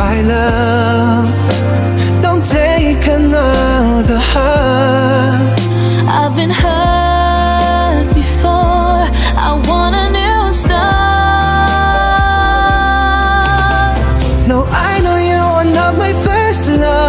my love, don't take another hurt. I've been hurt before, I want a new start. No, I know you are not my first love.